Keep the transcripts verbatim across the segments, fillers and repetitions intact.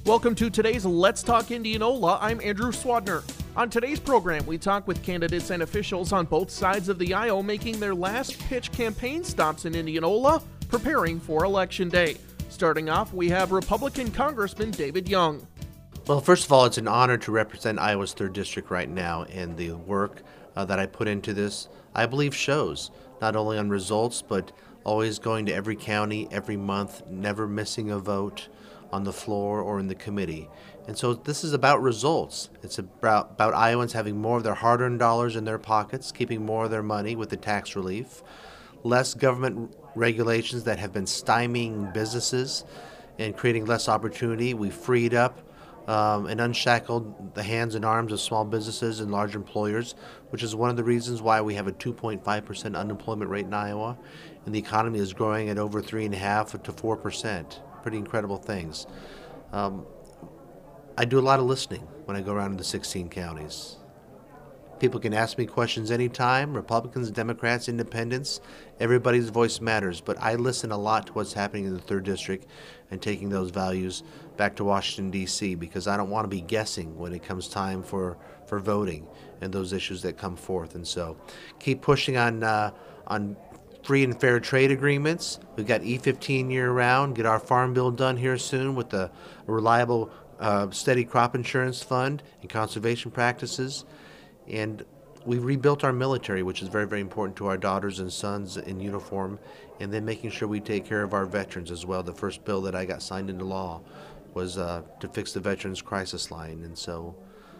Welcome to today's Let's Talk Indianola. I'm Andrew Swadner. On today's program, we talk with candidates and officials on both sides of the aisle making their last pitch campaign stops in Indianola, preparing for Election Day. Starting off, we have Republican Congressman David Young. Well, first of all, it's an honor to represent Iowa's third District right now, and the work uh, that I put into this, I believe, shows not only on results, but always going to every county, every month, never missing a vote on the floor or in the committee. And so this is about results. It's about, about Iowans having more of their hard-earned dollars in their pockets, keeping more of their money with the tax relief, less government regulations that have been stymieing businesses and creating less opportunity. We freed up um, and unshackled the hands and arms of small businesses and large employers, which is one of the reasons why we have a two point five percent unemployment rate in Iowa, and the economy is growing at over three point five to four percent. Pretty incredible things. Um, I do a lot of listening when I go around to the sixteen counties. People can ask me questions anytime, Republicans, Democrats, Independents, everybody's voice matters, but I listen a lot to what's happening in the third District and taking those values back to Washington, D C, because I don't want to be guessing when it comes time for, for voting and those issues that come forth. And so keep pushing on uh, on free and fair trade agreements. We've got E fifteen year-round, get our farm bill done here soon with a reliable, uh, steady crop insurance fund and conservation practices. And we rebuilt our military, which is very, very important to our daughters and sons in uniform, and then making sure we take care of our veterans as well. The first bill that I got signed into law was uh, to fix the Veterans Crisis Line, and so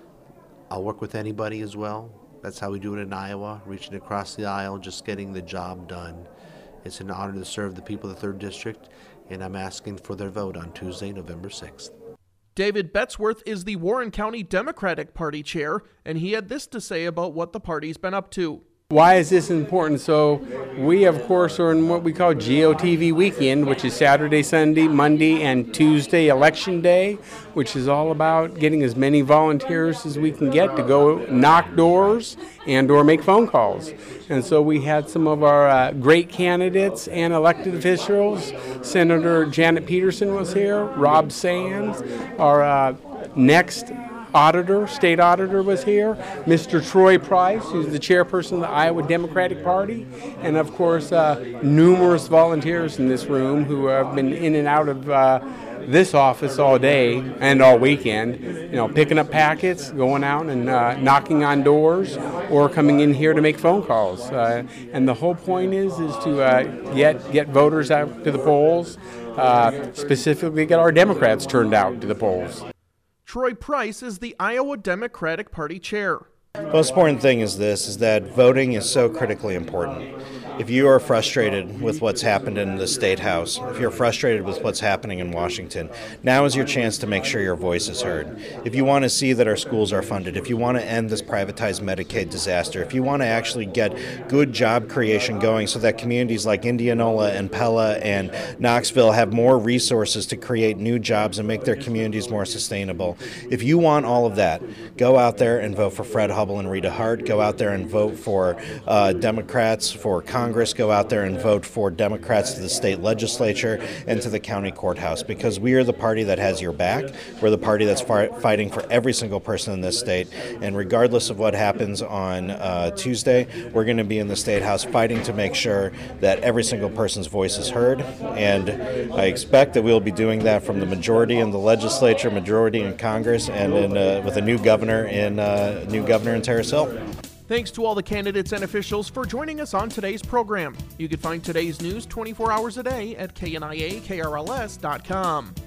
I'll work with anybody as well. That's how we do it in Iowa, reaching across the aisle, just getting the job done. It's an honor to serve the people of the third District, and I'm asking for their vote on Tuesday, November sixth. David Betzworth is the Warren County Democratic Party chair, and he had this to say about what the party's been up to. Why is this important? So we, of course, are in what we call G O T V weekend, which is Saturday, Sunday, Monday, and Tuesday, Election Day, which is all about getting as many volunteers as we can get to go knock doors and or make phone calls. And so we had some of our uh, great candidates and elected officials. Senator Janet Peterson was here, Rob Sands, our uh, next auditor, state auditor was here, Mister Troy Price, who's the chairperson of the Iowa Democratic Party, and of course uh, numerous volunteers in this room who have been in and out of uh, this office all day and all weekend, you know, picking up packets, going out and uh, knocking on doors, or coming in here to make phone calls. Uh, and the whole point is is to uh, get get voters out to the polls, uh, specifically get our Democrats turned out to the polls. Troy Price is the Iowa Democratic Party chair. The most important thing is this, is that voting is so critically important. If you are frustrated with what's happened in the State House, if you're frustrated with what's happening in Washington, now is your chance to make sure your voice is heard. If you want to see that our schools are funded, if you want to end this privatized Medicaid disaster, if you want to actually get good job creation going so that communities like Indianola and Pella and Knoxville have more resources to create new jobs and make their communities more sustainable, if you want all of that, go out there and vote for Fred Hubble and Rita Hart. Go out there and vote for uh, Democrats for Congress. Congress, go out there and vote for Democrats to the state legislature and to the county courthouse, because we are the party that has your back. We're the party that's far- fighting for every single person in this state, and regardless of what happens on uh, Tuesday, we're going to be in the State House fighting to make sure that every single person's voice is heard, and I expect that we'll be doing that from the majority in the legislature, majority in Congress, and in, uh, with a new governor in uh, new governor in Terrace Hill. Thanks to all the candidates and officials for joining us on today's program. You can find today's news twenty-four hours a day at K N I A K R L S dot com.